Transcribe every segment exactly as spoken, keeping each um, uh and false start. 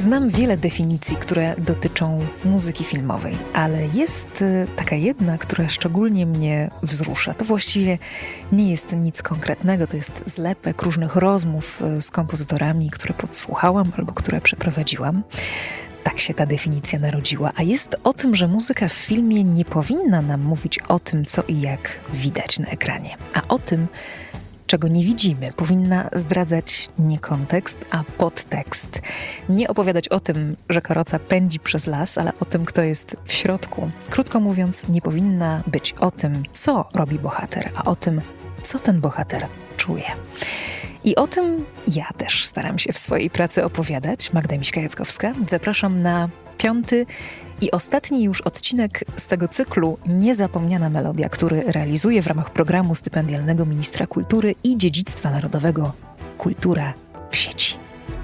Znam wiele definicji, które dotyczą muzyki filmowej, ale jest taka jedna, która szczególnie mnie wzrusza. To właściwie nie jest nic konkretnego, to jest zlepek różnych rozmów z kompozytorami, które podsłuchałam albo które przeprowadziłam. Tak się ta definicja narodziła, a jest o tym, że muzyka w filmie nie powinna nam mówić o tym, co i jak widać na ekranie, a o tym, czego nie widzimy. Powinna zdradzać nie kontekst, a podtekst. Nie opowiadać o tym, że karoca pędzi przez las, ale o tym, kto jest w środku. Krótko mówiąc, nie powinna być o tym, co robi bohater, a o tym, co ten bohater czuje. I o tym ja też staram się w swojej pracy opowiadać. Magda Miśka-Jackowska. Zapraszam na piąty i ostatni już odcinek z tego cyklu Niezapomniana Melodia, który realizuję w ramach programu stypendialnego Ministra Kultury i Dziedzictwa Narodowego Kultura w sieci.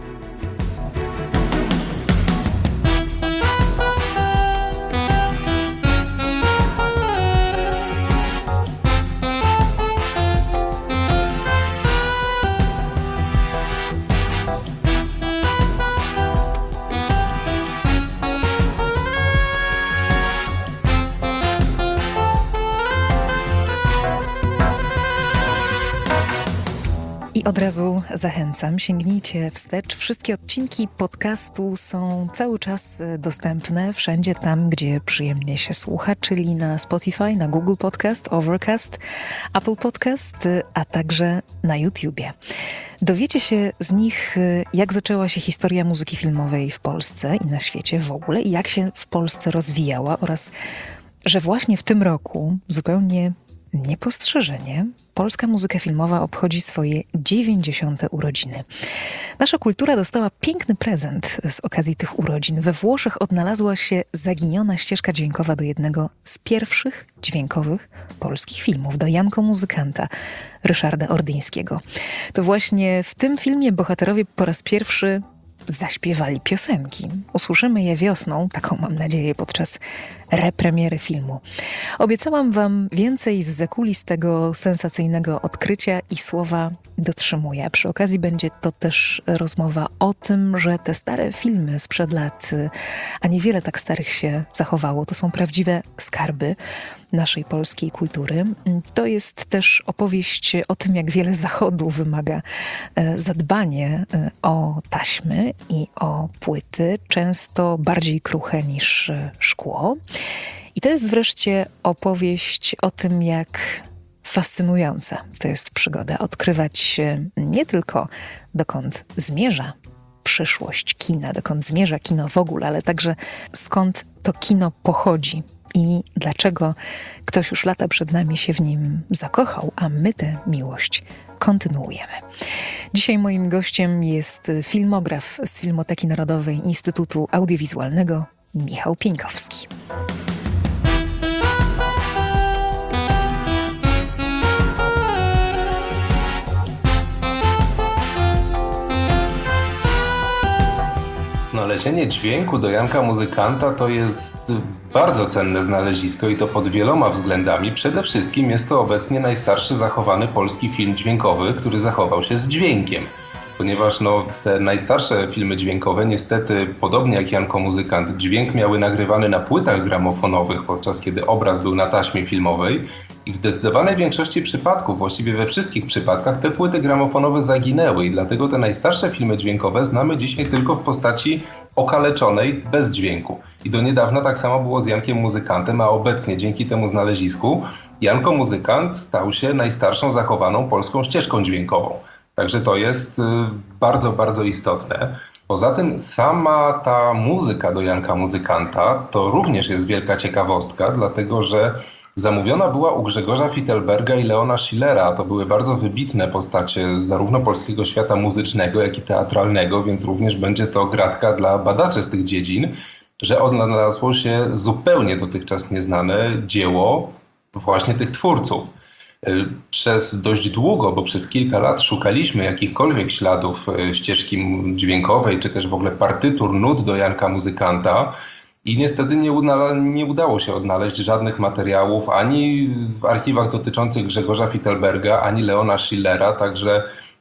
I od razu zachęcam, sięgnijcie wstecz. Wszystkie odcinki podcastu są cały czas dostępne wszędzie tam, gdzie przyjemnie się słucha, czyli na Spotify, na Google Podcast, Overcast, Apple Podcast, a także na YouTubie. Dowiecie się z nich, jak zaczęła się historia muzyki filmowej w Polsce i na świecie w ogóle i jak się w Polsce rozwijała oraz, że właśnie w tym roku zupełnie niepostrzeżenie polska muzyka filmowa obchodzi swoje dziewięćdziesiąte urodziny. Nasza kultura dostała piękny prezent z okazji tych urodzin. We Włoszech odnalazła się zaginiona ścieżka dźwiękowa do jednego z pierwszych dźwiękowych polskich filmów, do Janko Muzykanta Ryszarda Ordyńskiego. To właśnie w tym filmie bohaterowie po raz pierwszy zaśpiewali piosenki. Usłyszymy je wiosną, taką mam nadzieję, podczas repremiery filmu. Obiecałam wam więcej z zakulis tego sensacyjnego odkrycia i słowa dotrzymuję. Przy okazji będzie to też rozmowa o tym, że te stare filmy sprzed lat, a niewiele tak starych się zachowało, to są prawdziwe skarby naszej polskiej kultury. To jest też opowieść o tym, jak wiele Zachodu wymaga zadbanie o taśmy i o płyty, często bardziej kruche niż szkło. I to jest wreszcie opowieść o tym, jak fascynująca to jest przygoda. Odkrywać nie tylko dokąd zmierza przyszłość kina, dokąd zmierza kino w ogóle, ale także skąd to kino pochodzi i dlaczego ktoś już lata przed nami się w nim zakochał, a my tę miłość kontynuujemy. Dzisiaj moim gościem jest filmograf z Filmoteki Narodowej Instytutu Audiowizualnego Michał Pieńkowski. Znalezienie dźwięku do Janka Muzykanta to jest bardzo cenne znalezisko i to pod wieloma względami. Przede wszystkim jest to obecnie najstarszy zachowany polski film dźwiękowy, który zachował się z dźwiękiem. Ponieważ no, te najstarsze filmy dźwiękowe niestety, podobnie jak Janko Muzykant, dźwięk miały nagrywany na płytach gramofonowych, podczas kiedy obraz był na taśmie filmowej. I w zdecydowanej większości przypadków, właściwie we wszystkich przypadkach, te płyty gramofonowe zaginęły i dlatego te najstarsze filmy dźwiękowe znamy dzisiaj tylko w postaci okaleczonej, bez dźwięku. I do niedawna tak samo było z Jankiem Muzykantem, a obecnie dzięki temu znalezisku Janko Muzykant stał się najstarszą zachowaną polską ścieżką dźwiękową. Także to jest bardzo, bardzo istotne. Poza tym sama ta muzyka do Janka Muzykanta to również jest wielka ciekawostka, dlatego że zamówiona była u Grzegorza Fittelberga i Leona Schillera. To były bardzo wybitne postacie zarówno polskiego świata muzycznego, jak i teatralnego, więc również będzie to gratka dla badaczy z tych dziedzin, że odnalazło się zupełnie dotychczas nieznane dzieło właśnie tych twórców. Przez dość długo, bo przez kilka lat szukaliśmy jakichkolwiek śladów ścieżki dźwiękowej, czy też w ogóle partytur nut do Janka Muzykanta. I niestety nie, uda, nie udało się odnaleźć żadnych materiałów ani w archiwach dotyczących Grzegorza Fittelberga, ani Leona Schillera, także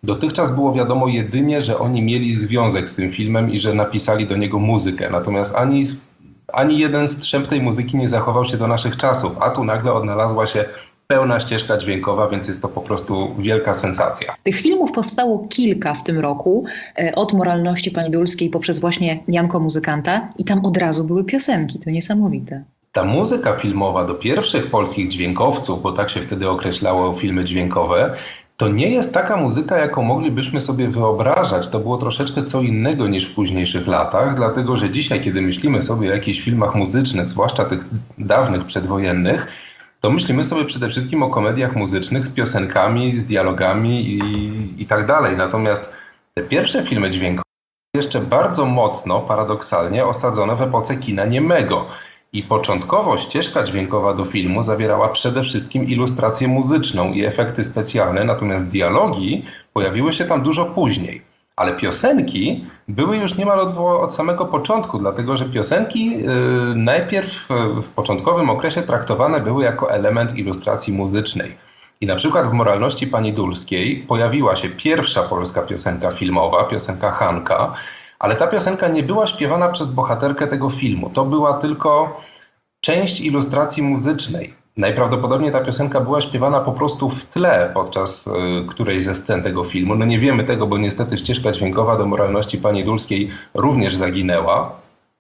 Dotychczas było wiadomo jedynie, że oni mieli związek z tym filmem i że napisali do niego muzykę. Natomiast ani, ani jeden strzęp tej muzyki nie zachował się do naszych czasów, a tu nagle odnalazła się pełna ścieżka dźwiękowa, więc jest to po prostu wielka sensacja. Tych filmów powstało kilka w tym roku, od Moralności pani Dulskiej poprzez właśnie Janko Muzykanta i tam od razu były piosenki, to niesamowite. Ta muzyka filmowa do pierwszych polskich dźwiękowców, bo tak się wtedy określało filmy dźwiękowe, to nie jest taka muzyka, jaką moglibyśmy sobie wyobrażać. To było troszeczkę co innego niż w późniejszych latach, dlatego że dzisiaj, kiedy myślimy sobie o jakichś filmach muzycznych, zwłaszcza tych dawnych, przedwojennych, to myślimy sobie przede wszystkim o komediach muzycznych z piosenkami, z dialogami i, i tak dalej. Natomiast te pierwsze filmy dźwiękowe jeszcze bardzo mocno, paradoksalnie, osadzone w epoce kina niemego. I początkowo ścieżka dźwiękowa do filmu zawierała przede wszystkim ilustrację muzyczną i efekty specjalne, natomiast dialogi pojawiły się tam dużo później. Ale piosenki były już niemal od, od samego początku, dlatego że piosenki yy, najpierw w początkowym okresie traktowane były jako element ilustracji muzycznej. I na przykład w Moralności pani Dulskiej pojawiła się pierwsza polska piosenka filmowa, piosenka Hanka, ale ta piosenka nie była śpiewana przez bohaterkę tego filmu. To była tylko część ilustracji muzycznej. Najprawdopodobniej ta piosenka była śpiewana po prostu w tle podczas y, którejś ze scen tego filmu. No nie wiemy tego, bo niestety ścieżka dźwiękowa do Moralności pani Dulskiej również zaginęła.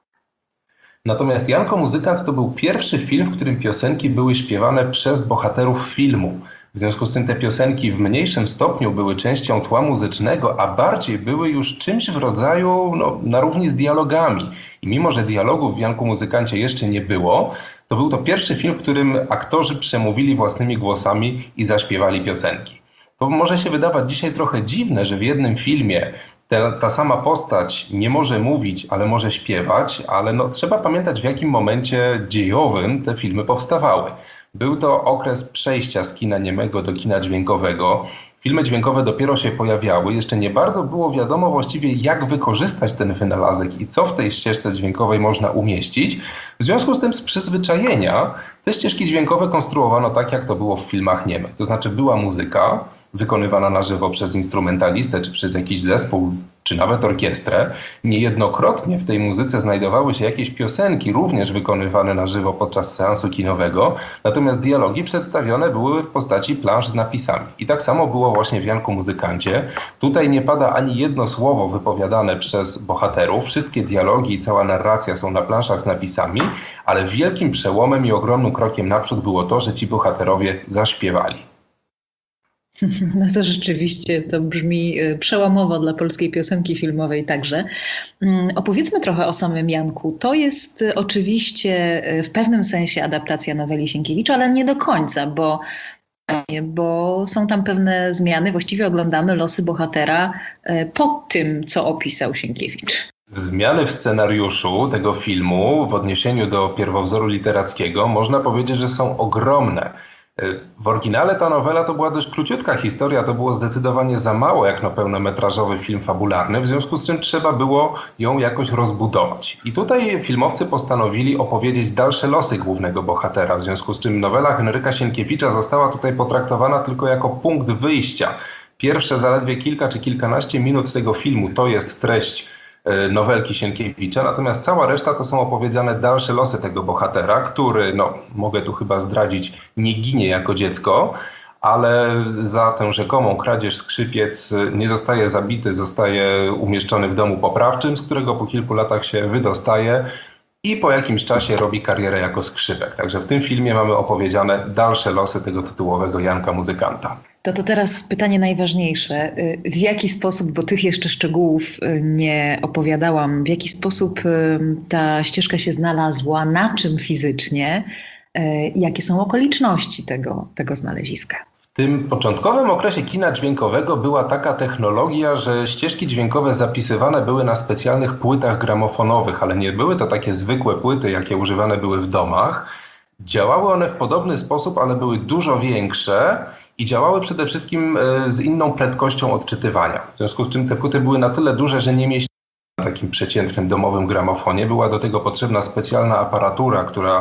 Natomiast Janko Muzykant to był pierwszy film, w którym piosenki były śpiewane przez bohaterów filmu. W związku z tym te piosenki w mniejszym stopniu były częścią tła muzycznego, a bardziej były już czymś w rodzaju no, na równi z dialogami. I mimo, że dialogów w Janku Muzykancie jeszcze nie było, to był to pierwszy film, w którym aktorzy przemówili własnymi głosami i zaśpiewali piosenki. To może się wydawać dzisiaj trochę dziwne, że w jednym filmie ta, ta sama postać nie może mówić, ale może śpiewać, ale no, trzeba pamiętać, w jakim momencie dziejowym te filmy powstawały. Był to okres przejścia z kina niemego do kina dźwiękowego. Filmy dźwiękowe dopiero się pojawiały. Jeszcze nie bardzo było wiadomo właściwie, jak wykorzystać ten wynalazek i co w tej ścieżce dźwiękowej można umieścić. W związku z tym z przyzwyczajenia te ścieżki dźwiękowe konstruowano tak, jak to było w filmach niemych. To znaczy była muzyka wykonywana na żywo przez instrumentalistę, czy przez jakiś zespół, czy nawet orkiestrę. Niejednokrotnie w tej muzyce znajdowały się jakieś piosenki, również wykonywane na żywo podczas seansu kinowego, natomiast dialogi przedstawione były w postaci plansz z napisami. I tak samo było właśnie w Janku Muzykancie. Tutaj nie pada ani jedno słowo wypowiadane przez bohaterów. Wszystkie dialogi i cała narracja są na planszach z napisami, ale wielkim przełomem i ogromnym krokiem naprzód było to, że ci bohaterowie zaśpiewali. No to rzeczywiście to brzmi przełomowo dla polskiej piosenki filmowej także. Opowiedzmy trochę o samym Janku. To jest oczywiście w pewnym sensie adaptacja noweli Sienkiewicza, ale nie do końca, bo, bo są tam pewne zmiany. Właściwie oglądamy losy bohatera po tym, co opisał Sienkiewicz. Zmiany w scenariuszu tego filmu w odniesieniu do pierwowzoru literackiego można powiedzieć, że są ogromne. W oryginale ta nowela to była dość króciutka historia, to było zdecydowanie za mało jak na pełnometrażowy film fabularny, w związku z czym trzeba było ją jakoś rozbudować. I tutaj filmowcy postanowili opowiedzieć dalsze losy głównego bohatera, w związku z czym nowela Henryka Sienkiewicza została tutaj potraktowana tylko jako punkt wyjścia. Pierwsze zaledwie kilka czy kilkanaście minut tego filmu to jest treść nowelki Sienkiewicza, natomiast cała reszta to są opowiedziane dalsze losy tego bohatera, który, no mogę tu chyba zdradzić, nie ginie jako dziecko, ale za tę rzekomą kradzież skrzypiec nie zostaje zabity, zostaje umieszczony w domu poprawczym, z którego po kilku latach się wydostaje i po jakimś czasie robi karierę jako skrzypek. Także w tym filmie mamy opowiedziane dalsze losy tego tytułowego Janka Muzykanta. To to teraz pytanie najważniejsze. W jaki sposób, bo tych jeszcze szczegółów nie opowiadałam, w jaki sposób ta ścieżka się znalazła, na czym fizycznie, jakie są okoliczności tego, tego znaleziska? W tym początkowym okresie kina dźwiękowego była taka technologia, że ścieżki dźwiękowe zapisywane były na specjalnych płytach gramofonowych, ale nie były to takie zwykłe płyty, jakie używane były w domach. Działały one w podobny sposób, ale były dużo większe i działały przede wszystkim z inną prędkością odczytywania. W związku z czym te płyty były na tyle duże, że nie mieściły się na takim przeciętnym domowym gramofonie. Była do tego potrzebna specjalna aparatura, która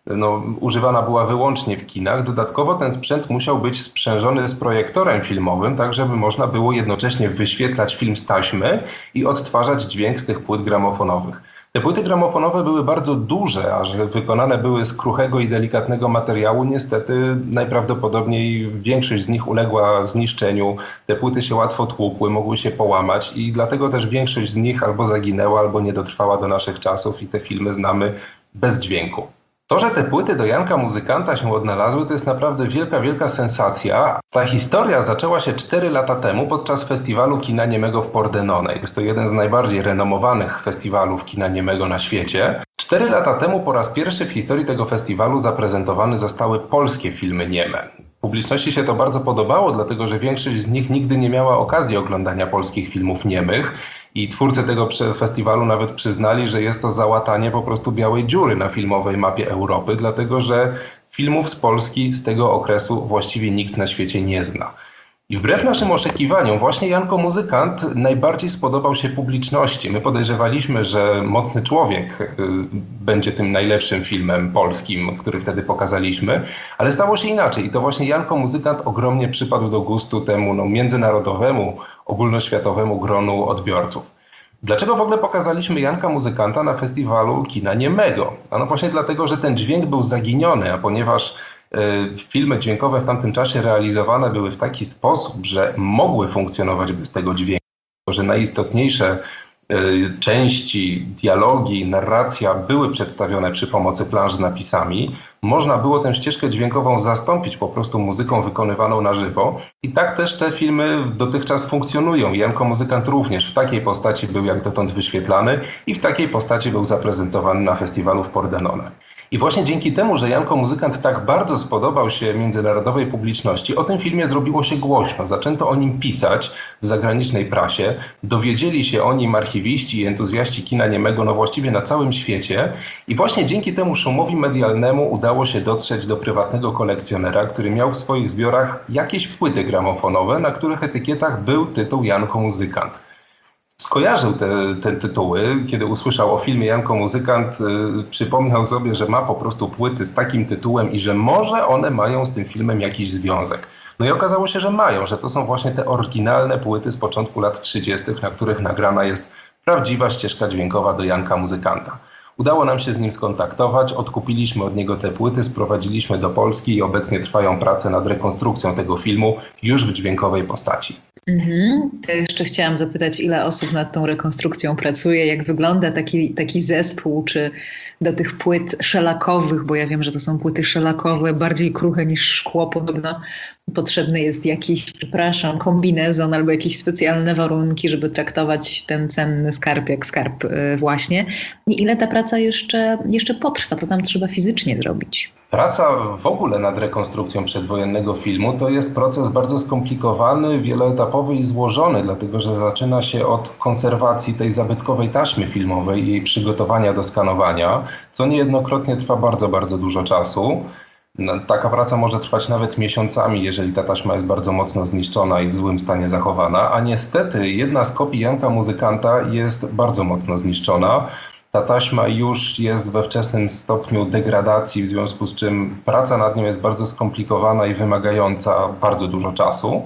no, używana była wyłącznie w kinach. Dodatkowo ten sprzęt musiał być sprzężony z projektorem filmowym, tak żeby można było jednocześnie wyświetlać film z taśmy i odtwarzać dźwięk z tych płyt gramofonowych. Te płyty gramofonowe były bardzo duże, a że wykonane były z kruchego i delikatnego materiału, niestety najprawdopodobniej większość z nich uległa zniszczeniu. Te płyty się łatwo tłukły, mogły się połamać i dlatego też większość z nich albo zaginęła, albo nie dotrwała do naszych czasów i te filmy znamy bez dźwięku. To, że te płyty do Janka Muzykanta się odnalazły, to jest naprawdę wielka, wielka sensacja. Ta historia zaczęła się cztery lata temu podczas festiwalu kina niemego w Pordenone. Jest to jeden z najbardziej renomowanych festiwalów kina niemego na świecie. Cztery lata temu po raz pierwszy w historii tego festiwalu zaprezentowane zostały polskie filmy nieme. Publiczności się to bardzo podobało, dlatego że większość z nich nigdy nie miała okazji oglądania polskich filmów niemych. I twórcy tego festiwalu nawet przyznali, że jest to załatanie po prostu białej dziury na filmowej mapie Europy, dlatego że filmów z Polski z tego okresu właściwie nikt na świecie nie zna. I wbrew naszym oczekiwaniom właśnie Janko Muzykant najbardziej spodobał się publiczności. My podejrzewaliśmy, że Mocny Człowiek y, będzie tym najlepszym filmem polskim, który wtedy pokazaliśmy, ale stało się inaczej i to właśnie Janko Muzykant ogromnie przypadł do gustu temu no, międzynarodowemu, ogólnoświatowemu gronu odbiorców. Dlaczego w ogóle pokazaliśmy Janka Muzykanta na festiwalu kina niemego? Ano właśnie dlatego, że ten dźwięk był zaginiony, a ponieważ y, filmy dźwiękowe w tamtym czasie realizowane były w taki sposób, że mogły funkcjonować bez tego dźwięku, że najistotniejsze y, części, dialogi, narracja były przedstawione przy pomocy plansz z napisami, można było tę ścieżkę dźwiękową zastąpić po prostu muzyką wykonywaną na żywo. I tak też te filmy dotychczas funkcjonują. Janko Muzykant również w takiej postaci był jak dotąd wyświetlany i w takiej postaci był zaprezentowany na festiwalu w Pordenone. I właśnie dzięki temu, że Janko Muzykant tak bardzo spodobał się międzynarodowej publiczności, o tym filmie zrobiło się głośno. Zaczęto o nim pisać w zagranicznej prasie, dowiedzieli się o nim archiwiści i entuzjaści kina niemego no właściwie na całym świecie. I właśnie dzięki temu szumowi medialnemu udało się dotrzeć do prywatnego kolekcjonera, który miał w swoich zbiorach jakieś płyty gramofonowe, na których etykietach był tytuł Janko Muzykant. Skojarzył te, te tytuły, kiedy usłyszał o filmie Janko Muzykant, yy, przypomniał sobie, że ma po prostu płyty z takim tytułem i że może one mają z tym filmem jakiś związek. No i okazało się, że mają, że to są właśnie te oryginalne płyty z początku lat trzydziestych, na których nagrana jest prawdziwa ścieżka dźwiękowa do Janka Muzykanta. Udało nam się z nim skontaktować, odkupiliśmy od niego te płyty, sprowadziliśmy do Polski i obecnie trwają prace nad rekonstrukcją tego filmu już w dźwiękowej postaci. Mhm. To jeszcze chciałam zapytać, ile osób nad tą rekonstrukcją pracuje, jak wygląda taki, taki zespół, czy do tych płyt szelakowych, bo ja wiem, że to są płyty szelakowe, bardziej kruche niż szkło, podobno potrzebny jest jakiś, przepraszam, kombinezon albo jakieś specjalne warunki, żeby traktować ten cenny skarb jak skarb właśnie. I ile ta praca jeszcze, jeszcze potrwa, co tam trzeba fizycznie zrobić? Praca w ogóle nad rekonstrukcją przedwojennego filmu to jest proces bardzo skomplikowany, wieloetapowy i złożony, dlatego że zaczyna się od konserwacji tej zabytkowej taśmy filmowej i jej przygotowania do skanowania, co niejednokrotnie trwa bardzo, bardzo dużo czasu. No, taka praca może trwać nawet miesiącami, jeżeli ta taśma jest bardzo mocno zniszczona i w złym stanie zachowana, a niestety jedna z kopii Janka Muzykanta jest bardzo mocno zniszczona. Ta taśma już jest we wczesnym stopniu degradacji, w związku z czym praca nad nią jest bardzo skomplikowana i wymagająca bardzo dużo czasu.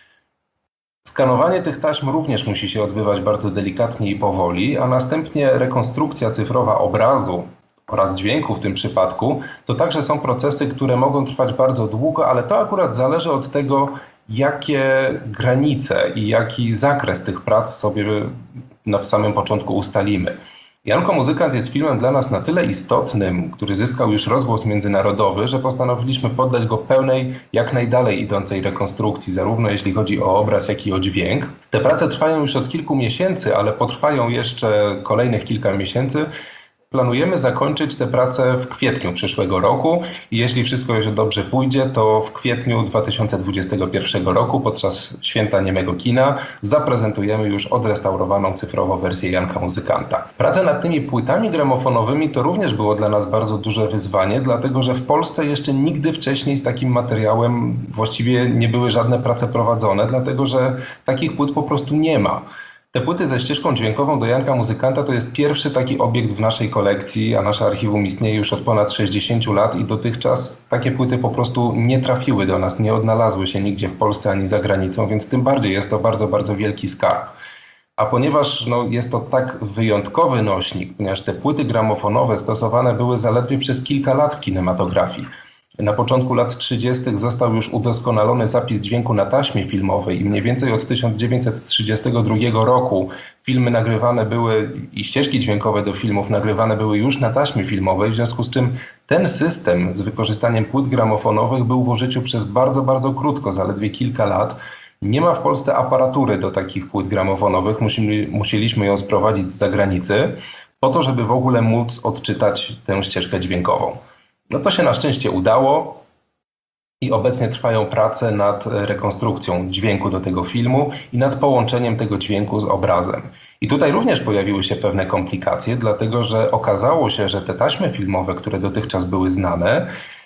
Skanowanie tych taśm również musi się odbywać bardzo delikatnie i powoli, a następnie rekonstrukcja cyfrowa obrazu oraz dźwięku w tym przypadku, to także są procesy, które mogą trwać bardzo długo, ale to akurat zależy od tego, jakie granice i jaki zakres tych prac sobie na samym początku ustalimy. Janko Muzykant jest filmem dla nas na tyle istotnym, który zyskał już rozgłos międzynarodowy, że postanowiliśmy poddać go pełnej, jak najdalej idącej rekonstrukcji, zarówno jeśli chodzi o obraz, jak i o dźwięk. Te prace trwają już od kilku miesięcy, ale potrwają jeszcze kolejnych kilka miesięcy. Planujemy zakończyć te prace w kwietniu przyszłego roku i jeśli wszystko jeszcze dobrze pójdzie, to w kwietniu dwa tysiące dwudziestego pierwszego roku podczas Święta Niemego Kina zaprezentujemy już odrestaurowaną cyfrowo wersję Janka Muzykanta. Prace nad tymi płytami gramofonowymi to również było dla nas bardzo duże wyzwanie, dlatego że w Polsce jeszcze nigdy wcześniej z takim materiałem właściwie nie były żadne prace prowadzone, dlatego że takich płyt po prostu nie ma. Te płyty ze ścieżką dźwiękową do Janka Muzykanta to jest pierwszy taki obiekt w naszej kolekcji, a nasze archiwum istnieje już od ponad sześćdziesięciu lat i dotychczas takie płyty po prostu nie trafiły do nas, nie odnalazły się nigdzie w Polsce ani za granicą, więc tym bardziej jest to bardzo, bardzo wielki skarb. A ponieważ no, jest to tak wyjątkowy nośnik, ponieważ te płyty gramofonowe stosowane były zaledwie przez kilka lat w kinematografii. Na początku lat trzydziestych został już udoskonalony zapis dźwięku na taśmie filmowej i mniej więcej od tysiąc dziewięćset trzydziestego drugiego roku filmy nagrywane były i ścieżki dźwiękowe do filmów nagrywane były już na taśmie filmowej, w związku z czym ten system z wykorzystaniem płyt gramofonowych był w użyciu przez bardzo, bardzo krótko, zaledwie kilka lat. Nie ma w Polsce aparatury do takich płyt gramofonowych, Musimy, musieliśmy ją sprowadzić z zagranicy po to, żeby w ogóle móc odczytać tę ścieżkę dźwiękową. No to się na szczęście udało i obecnie trwają prace nad rekonstrukcją dźwięku do tego filmu i nad połączeniem tego dźwięku z obrazem. I tutaj również pojawiły się pewne komplikacje, dlatego że okazało się, że te taśmy filmowe, które dotychczas były znane,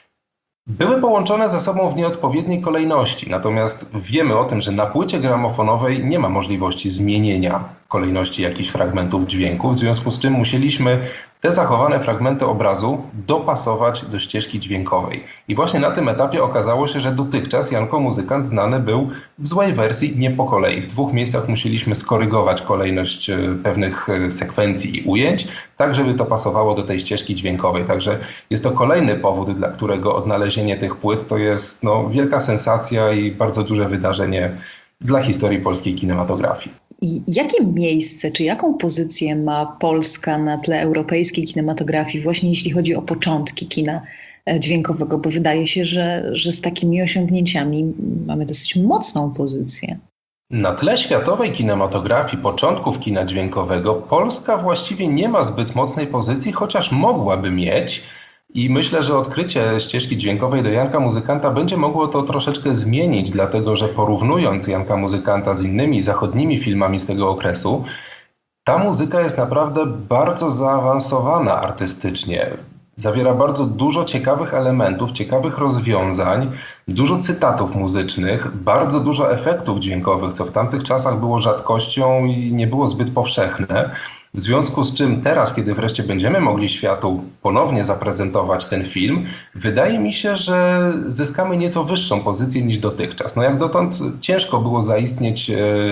były połączone ze sobą w nieodpowiedniej kolejności. Natomiast wiemy o tym, że na płycie gramofonowej nie ma możliwości zmienienia kolejności jakichś fragmentów dźwięku, w związku z czym musieliśmy te zachowane fragmenty obrazu dopasować do ścieżki dźwiękowej. I właśnie na tym etapie okazało się, że dotychczas Janko Muzykant znany był w złej wersji, nie po kolei. W dwóch miejscach musieliśmy skorygować kolejność pewnych sekwencji i ujęć, tak żeby to pasowało do tej ścieżki dźwiękowej. Także jest to kolejny powód, dla którego odnalezienie tych płyt to jest no, wielka sensacja i bardzo duże wydarzenie dla historii polskiej kinematografii. I jakie miejsce, czy jaką pozycję ma Polska na tle europejskiej kinematografii, właśnie jeśli chodzi o początki kina dźwiękowego? Bo wydaje się, że, że z takimi osiągnięciami mamy dosyć mocną pozycję. Na tle światowej kinematografii, początków kina dźwiękowego, Polska właściwie nie ma zbyt mocnej pozycji, chociaż mogłaby mieć. I myślę, że odkrycie ścieżki dźwiękowej do Janka Muzykanta będzie mogło to troszeczkę zmienić, dlatego że porównując Janka Muzykanta z innymi zachodnimi filmami z tego okresu, ta muzyka jest naprawdę bardzo zaawansowana artystycznie. Zawiera bardzo dużo ciekawych elementów, ciekawych rozwiązań, dużo cytatów muzycznych, bardzo dużo efektów dźwiękowych, co w tamtych czasach było rzadkością i nie było zbyt powszechne. W związku z czym teraz, kiedy wreszcie będziemy mogli światu ponownie zaprezentować ten film, wydaje mi się, że zyskamy nieco wyższą pozycję niż dotychczas. No jak dotąd ciężko było zaistnieć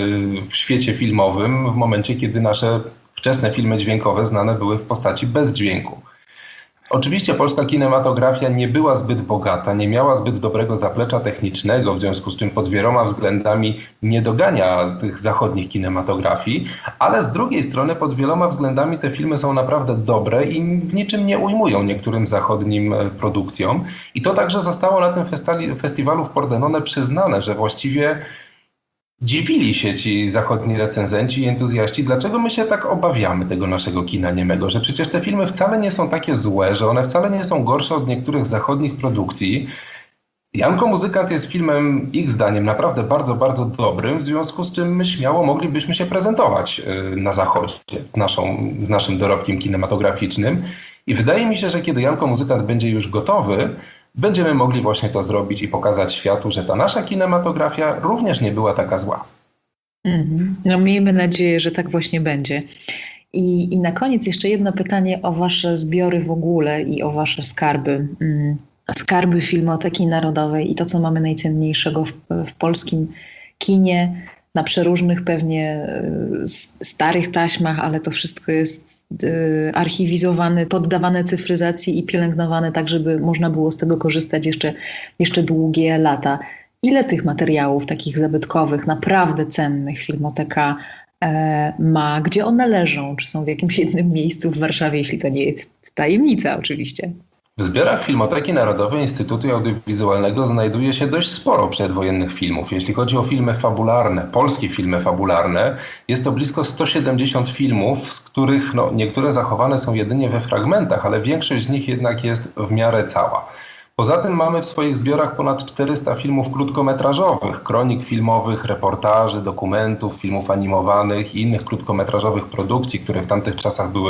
w świecie filmowym w momencie, kiedy nasze wczesne filmy dźwiękowe znane były w postaci bez dźwięku. Oczywiście polska kinematografia nie była zbyt bogata, nie miała zbyt dobrego zaplecza technicznego, w związku z czym pod wieloma względami nie dogania tych zachodnich kinematografii, ale z drugiej strony pod wieloma względami te filmy są naprawdę dobre i w niczym nie ujmują niektórym zachodnim produkcjom. I to także zostało na tym festiwalu w Pordenone przyznane, że właściwie dziwili się ci zachodni recenzenci i entuzjaści, dlaczego my się tak obawiamy tego naszego kina niemego, że przecież te filmy wcale nie są takie złe, że one wcale nie są gorsze od niektórych zachodnich produkcji. Janko Muzykant jest filmem, ich zdaniem, naprawdę bardzo, bardzo dobrym, w związku z czym my śmiało moglibyśmy się prezentować na zachodzie z, naszą, z naszym dorobkiem kinematograficznym. I wydaje mi się, że kiedy Janko Muzykant będzie już gotowy, będziemy mogli właśnie to zrobić i pokazać światu, że ta nasza kinematografia również nie była taka zła. Mm-hmm. No miejmy nadzieję, że tak właśnie będzie. I, I na koniec jeszcze jedno pytanie o wasze zbiory w ogóle i o wasze skarby. Mm, skarby Filmoteki Narodowej i to, co mamy najcenniejszego w, w polskim kinie, na przeróżnych pewnie starych taśmach, ale to wszystko jest archiwizowane, poddawane cyfryzacji i pielęgnowane tak, żeby można było z tego korzystać jeszcze, jeszcze długie lata. Ile tych materiałów takich zabytkowych, naprawdę cennych Filmoteka e, ma? Gdzie one leżą? Czy są w jakimś jednym miejscu w Warszawie, jeśli to nie jest tajemnica oczywiście? W zbiorach Filmoteki Narodowej Instytutu Audiowizualnego znajduje się dość sporo przedwojennych filmów. Jeśli chodzi o filmy fabularne, polskie filmy fabularne, jest to blisko sto siedemdziesiąt filmów, z których no, niektóre zachowane są jedynie we fragmentach, ale większość z nich jednak jest w miarę cała. Poza tym mamy w swoich zbiorach ponad czterysta filmów krótkometrażowych, kronik filmowych, reportaży, dokumentów, filmów animowanych i innych krótkometrażowych produkcji, które w tamtych czasach były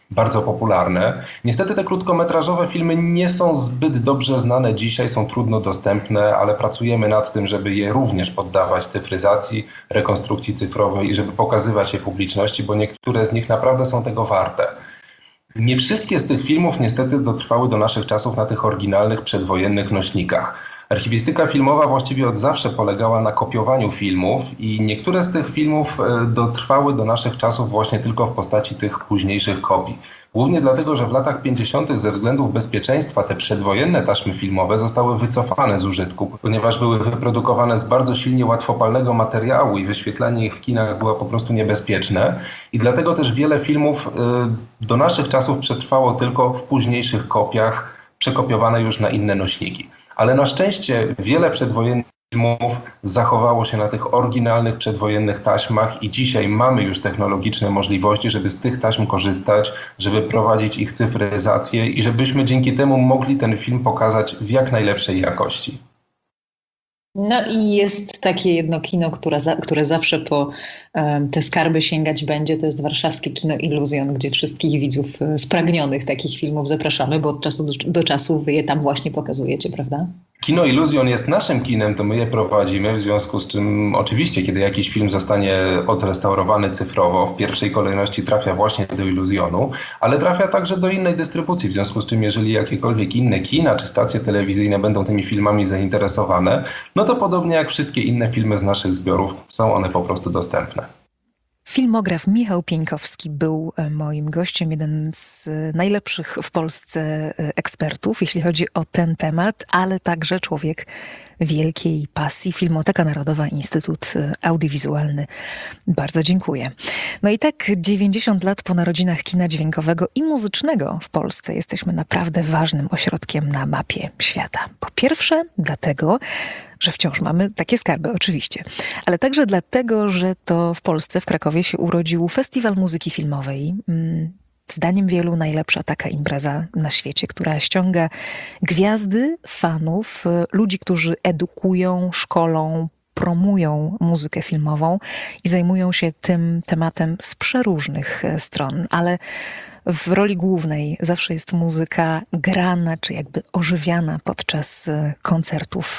bardzo popularne. Niestety te krótkometrażowe filmy nie są zbyt dobrze znane dzisiaj, są trudno dostępne, ale pracujemy nad tym, żeby je również poddawać cyfryzacji, rekonstrukcji cyfrowej i żeby pokazywać je publiczności, bo niektóre z nich naprawdę są tego warte. Nie wszystkie z tych filmów niestety dotrwały do naszych czasów na tych oryginalnych przedwojennych nośnikach. Archiwistyka filmowa właściwie od zawsze polegała na kopiowaniu filmów i niektóre z tych filmów dotrwały do naszych czasów właśnie tylko w postaci tych późniejszych kopii. Głównie dlatego, że w latach pięćdziesiątych ze względów bezpieczeństwa te przedwojenne taśmy filmowe zostały wycofane z użytku, ponieważ były wyprodukowane z bardzo silnie łatwopalnego materiału i wyświetlanie ich w kinach było po prostu niebezpieczne. I dlatego też wiele filmów do naszych czasów przetrwało tylko w późniejszych kopiach, przekopiowane już na inne nośniki. Ale na szczęście wiele przedwojennych filmów zachowało się na tych oryginalnych przedwojennych taśmach i dzisiaj mamy już technologiczne możliwości, żeby z tych taśm korzystać, żeby prowadzić ich cyfryzację i żebyśmy dzięki temu mogli ten film pokazać w jak najlepszej jakości. No i jest takie jedno kino, które, za, które zawsze po um, te skarby sięgać będzie, to jest warszawskie kino Iluzjon, gdzie wszystkich widzów spragnionych takich filmów zapraszamy, bo od czasu do, do czasu wy je tam właśnie pokazujecie, prawda? Kino Iluzjon jest naszym kinem, to my je prowadzimy, w związku z czym oczywiście, kiedy jakiś film zostanie odrestaurowany cyfrowo, w pierwszej kolejności trafia właśnie do Iluzjonu, ale trafia także do innej dystrybucji, w związku z czym jeżeli jakiekolwiek inne kina czy stacje telewizyjne będą tymi filmami zainteresowane, no to podobnie jak wszystkie inne filmy z naszych zbiorów, są one po prostu dostępne. Filmograf Michał Pieńkowski był moim gościem, jeden z najlepszych w Polsce ekspertów, jeśli chodzi o ten temat, ale także człowiek wielkiej pasji. Filmoteka Narodowa, Instytut Audiowizualny. Bardzo dziękuję. No i tak dziewięćdziesiąt lat po narodzinach kina dźwiękowego i muzycznego w Polsce jesteśmy naprawdę ważnym ośrodkiem na mapie świata. Po pierwsze dlatego, że wciąż mamy takie skarby, oczywiście, ale także dlatego, że to w Polsce, w Krakowie się urodził Festiwal Muzyki Filmowej. Zdaniem wielu najlepsza taka impreza na świecie, która ściąga gwiazdy, fanów, ludzi, którzy edukują, szkolą, promują muzykę filmową i zajmują się tym tematem z przeróżnych stron, ale w roli głównej zawsze jest muzyka grana, czy jakby ożywiana podczas koncertów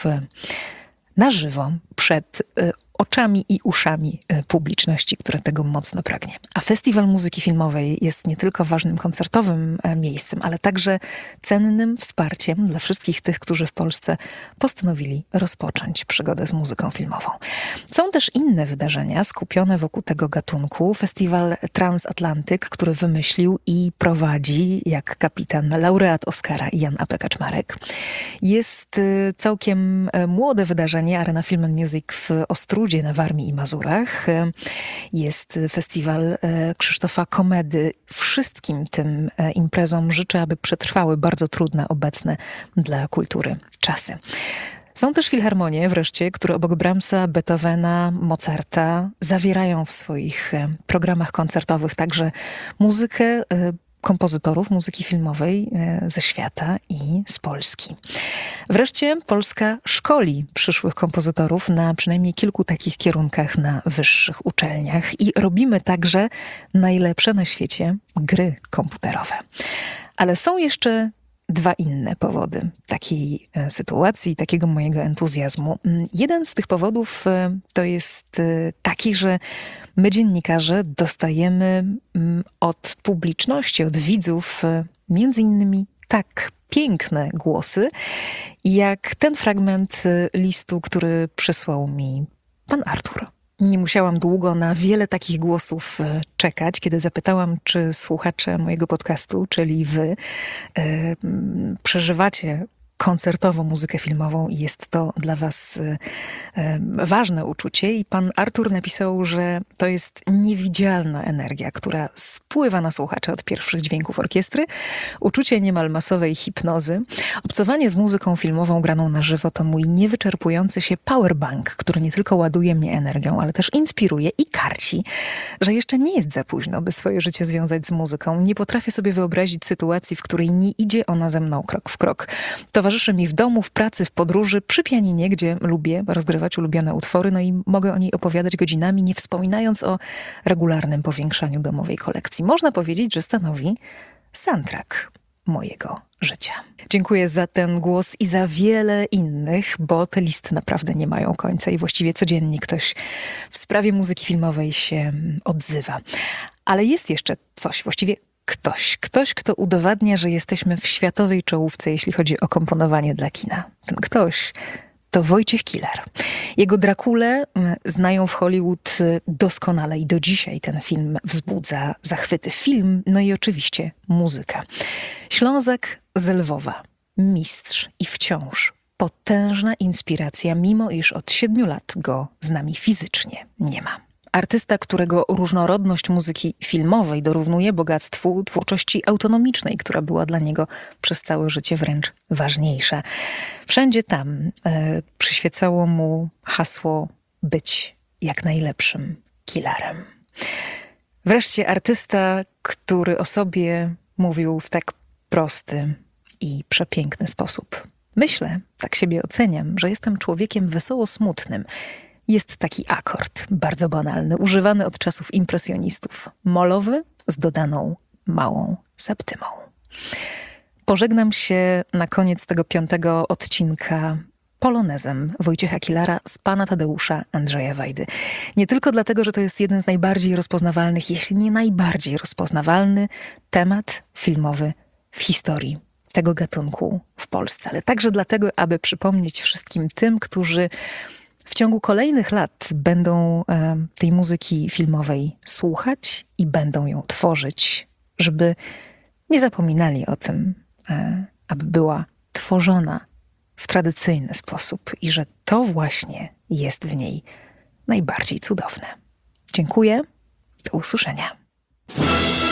na żywo, przed oczami i uszami publiczności, która tego mocno pragnie. A Festiwal Muzyki Filmowej jest nie tylko ważnym koncertowym miejscem, ale także cennym wsparciem dla wszystkich tych, którzy w Polsce postanowili rozpocząć przygodę z muzyką filmową. Są też inne wydarzenia skupione wokół tego gatunku. Festiwal Transatlantyk, który wymyślił i prowadzi, jak kapitan, laureat Oscara Jan A P. Kaczmarek. Jest całkiem młode wydarzenie Arena Film and Music w Ostródzie na Warmii i Mazurach. Jest festiwal Krzysztofa Komedy. Wszystkim tym imprezom życzę, aby przetrwały bardzo trudne obecne dla kultury czasy. Są też filharmonie wreszcie, które obok Brahmsa, Beethovena, Mozarta zawierają w swoich programach koncertowych także muzykę kompozytorów muzyki filmowej ze świata i z Polski. Wreszcie Polska szkoli przyszłych kompozytorów na przynajmniej kilku takich kierunkach na wyższych uczelniach i robimy także najlepsze na świecie gry komputerowe. Ale są jeszcze dwa inne powody takiej sytuacji, takiego mojego entuzjazmu. Jeden z tych powodów to jest taki, że my, dziennikarze, dostajemy od publiczności, od widzów między innymi tak piękne głosy, jak ten fragment listu, który przysłał mi pan Artur. Nie musiałam długo na wiele takich głosów czekać, kiedy zapytałam, czy słuchacze mojego podcastu, czyli wy, przeżywacie koncertową muzykę filmową i jest to dla was e, ważne uczucie. I pan Artur napisał, że to jest niewidzialna energia, która spływa na słuchaczy od pierwszych dźwięków orkiestry. Uczucie niemal masowej hipnozy. Obcowanie z muzyką filmową graną na żywo to mój niewyczerpujący się powerbank, który nie tylko ładuje mnie energią, ale też inspiruje i uparci, że jeszcze nie jest za późno, by swoje życie związać z muzyką. Nie potrafię sobie wyobrazić sytuacji, w której nie idzie ona ze mną krok w krok. Towarzyszy mi w domu, w pracy, w podróży, przy pianinie, gdzie lubię rozgrywać ulubione utwory, no i mogę o niej opowiadać godzinami, nie wspominając o regularnym powiększaniu domowej kolekcji. Można powiedzieć, że stanowi soundtrack mojego życia. Dziękuję za ten głos i za wiele innych, bo te listy naprawdę nie mają końca i właściwie codziennie ktoś w sprawie muzyki filmowej się odzywa. Ale jest jeszcze coś, właściwie ktoś, ktoś, kto udowadnia, że jesteśmy w światowej czołówce, jeśli chodzi o komponowanie dla kina. Ten ktoś to Wojciech Kilar. Jego Drakulę znają w Hollywood doskonale i do dzisiaj ten film wzbudza zachwyty. Film, no i oczywiście muzyka. Ślązak z Lwowa, mistrz i wciąż potężna inspiracja, mimo iż od siedmiu lat go z nami fizycznie nie ma. Artysta, którego różnorodność muzyki filmowej dorównuje bogactwu twórczości autonomicznej, która była dla niego przez całe życie wręcz ważniejsza. Wszędzie tam e, przyświecało mu hasło być jak najlepszym Kilarem. Wreszcie artysta, który o sobie mówił w tak prosty i przepiękny sposób. Myślę, tak siebie oceniam, że jestem człowiekiem wesoło smutnym. Jest taki akord, bardzo banalny, używany od czasów impresjonistów. Molowy z dodaną małą septymą. Pożegnam się na koniec tego piątego odcinka polonezem Wojciecha Kilara z Pana Tadeusza Andrzeja Wajdy. Nie tylko dlatego, że to jest jeden z najbardziej rozpoznawalnych, jeśli nie najbardziej rozpoznawalny temat filmowy w historii tego gatunku w Polsce, ale także dlatego, aby przypomnieć wszystkim tym, którzy w ciągu kolejnych lat będą e, tej muzyki filmowej słuchać i będą ją tworzyć, żeby nie zapominali o tym, e, aby była tworzona w tradycyjny sposób i że to właśnie jest w niej najbardziej cudowne. Dziękuję. Do usłyszenia.